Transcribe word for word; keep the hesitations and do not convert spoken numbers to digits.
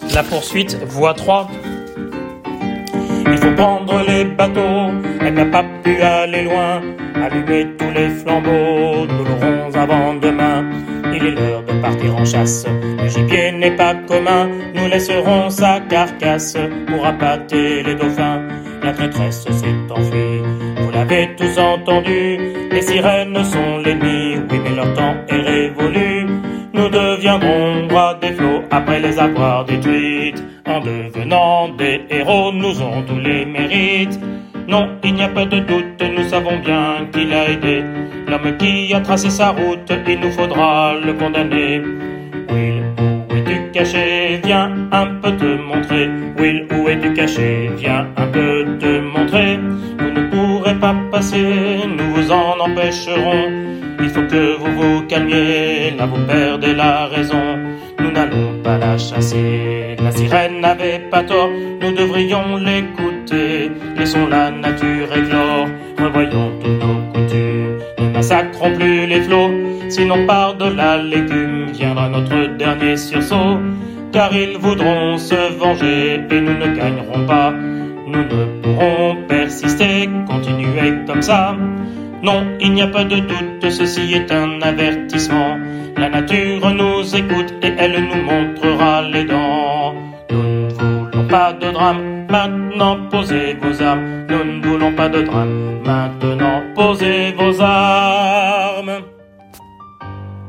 La poursuite, voie trois. Il faut prendre les bateaux, elle n'a pas pu aller loin. Allumer tous les flambeaux, nous l'aurons avant demain. Il est l'heure de partir en chasse, le gibier n'est pas commun. Nous laisserons sa carcasse pour appâter les dauphins. La traîtresse s'est enfuie, vous l'avez tous entendu. Les sirènes sont l'ennemi, oui mais leur temps est révolu. Nous deviendrons rois des flots après les avoir détruites. En devenant des héros, nous aurons tous les mérites. Non, il n'y a pas de doute, nous savons bien qu'il a aidé l'homme qui a tracé sa route, il nous faudra le condamner. Will, où es-tu caché? Viens un peu te montrer. Will, où es-tu caché? Viens un peu te montrer. Vous ne pourrez pas passer, nous vous en empêcherons. Il faut que vous vous calmiez, là vous perdez la raison. Nous n'allons pas la chasser, la sirène n'avait pas tort. Nous devrions l'écouter, laissons la nature éclore. Revoyons toutes nos coutumes, ne massacrons plus les flots. Sinon par-delà l'écume viendra notre dernier sursaut. Car ils voudront se venger et nous ne gagnerons pas. Nous ne pourrons persister, continuer comme ça. Non, il n'y a pas de doute, ceci est un avertissement. La nature nous écoute et elle nous montrera les dents. Nous ne voulons pas de drame, maintenant posez vos armes. Nous ne voulons pas de drame, maintenant posez vos armes.